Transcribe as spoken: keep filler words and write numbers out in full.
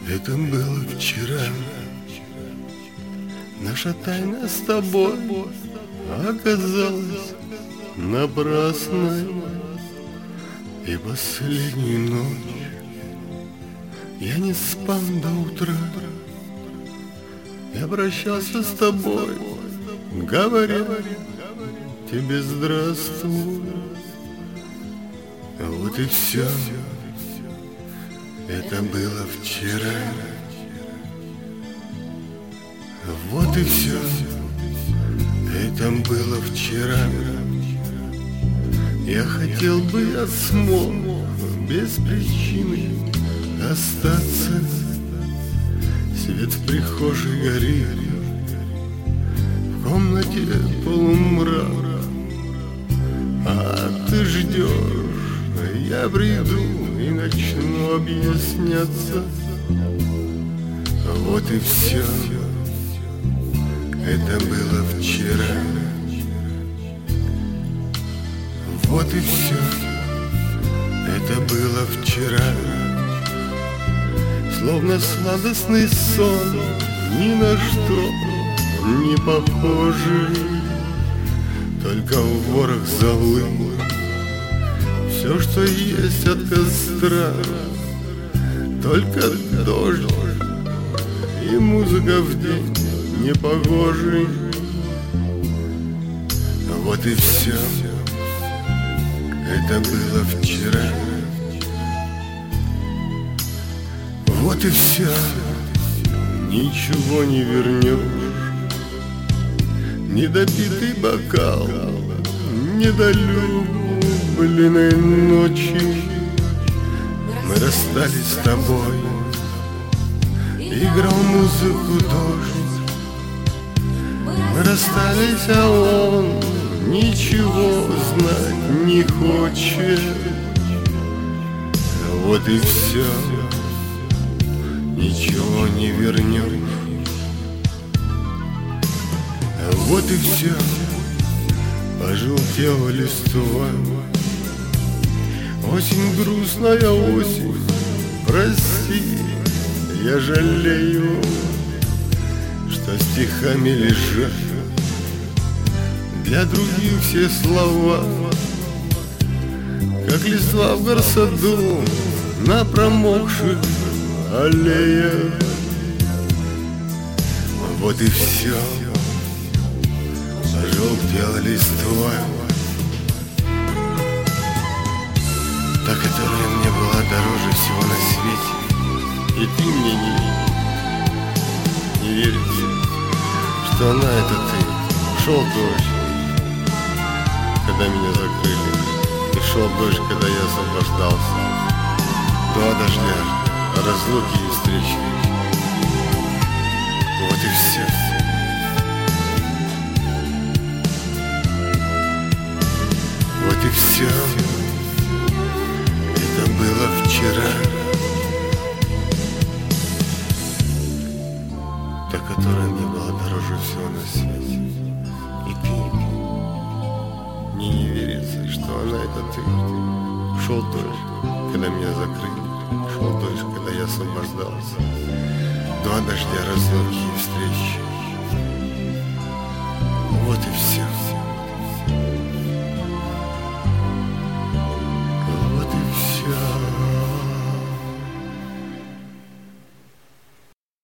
Это было вчера. Наша тайна с тобой оказалась напрасной. И последнюю ночь я не спал до утра. Я прощался с тобой, говоря тебе здравствуй. Вот и все. Это было вчера. Вот и все. Это было вчера. Я хотел бы, я смог без причины остаться. Свет в прихожей горит, в комнате полумрак. А ты ждешь, я приду и начну объясняться. Вот и все. Это было вчера. Вот и все. Это было вчера. Словно сладостный сон, ни на что не похожий. Только в ворох золы все, что есть от костра. Только дождь и музыка в день непогожий. Вот и все. Это было вчера. Вот и все. Ничего не вернешь. Недопитый бокал недолюбленной ночи. Мы расстались с тобой. Играл музыку дождь. Мы расстались, а он ничего знать не хочет. Вот и все. Ничего не вернешь. Вот и все. Пожелтела листва. Осень, грустная осень. Прости, я жалею, что стихами лежат для других все слова, как листва в горсаду на промокших аллеях. Вот и все. Пожелтела листва, та, которая мне была дороже всего на свете. И ты мне не, не веришь, что она — это ты. Шел дождь, когда меня закрыли, и шел дождь, когда я освобождался. Два дождя, разлуки и встречи. Вот и все. Вот и все. Это было вчера. Та, которая мне была дороже всего на свете. И ты, мне не верится, что она — это ты. Шел дождь, когда меня закрыли. Шел дождь, когда я освобождался. Два дождя, разлуки и встречи. Вот и все.